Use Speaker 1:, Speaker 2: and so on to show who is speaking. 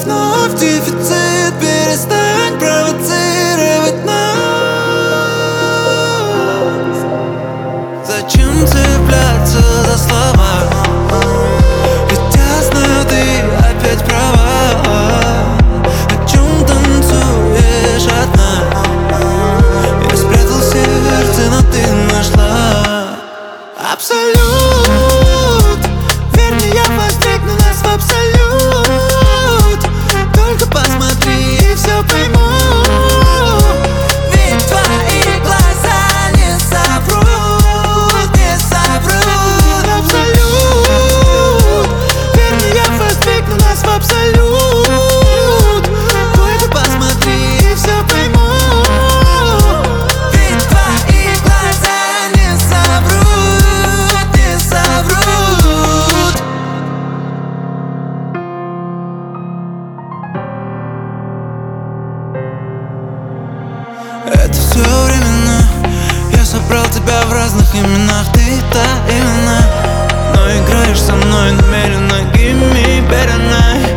Speaker 1: вновь дефицит. Перестань провоцировать нас. Зачем цепляться за слова? Ведь я знаю, ты опять права. О чем танцуешь одна? Я спрятал сердце, но ты нашла абсолют. Вернее, я подстригну нас в абсолют. Только посмотри и все пойму. Ведь твои глаза не соврут, не соврут. Абсолют. Вернее, я подстригну нас в абсолют. Только посмотри и все пойму. Ведь твои глаза не соврут, не соврут. Это все временно. Я собрал тебя в разных именах. Ты та именно. Но играешь со мной намеренно. Give me better night.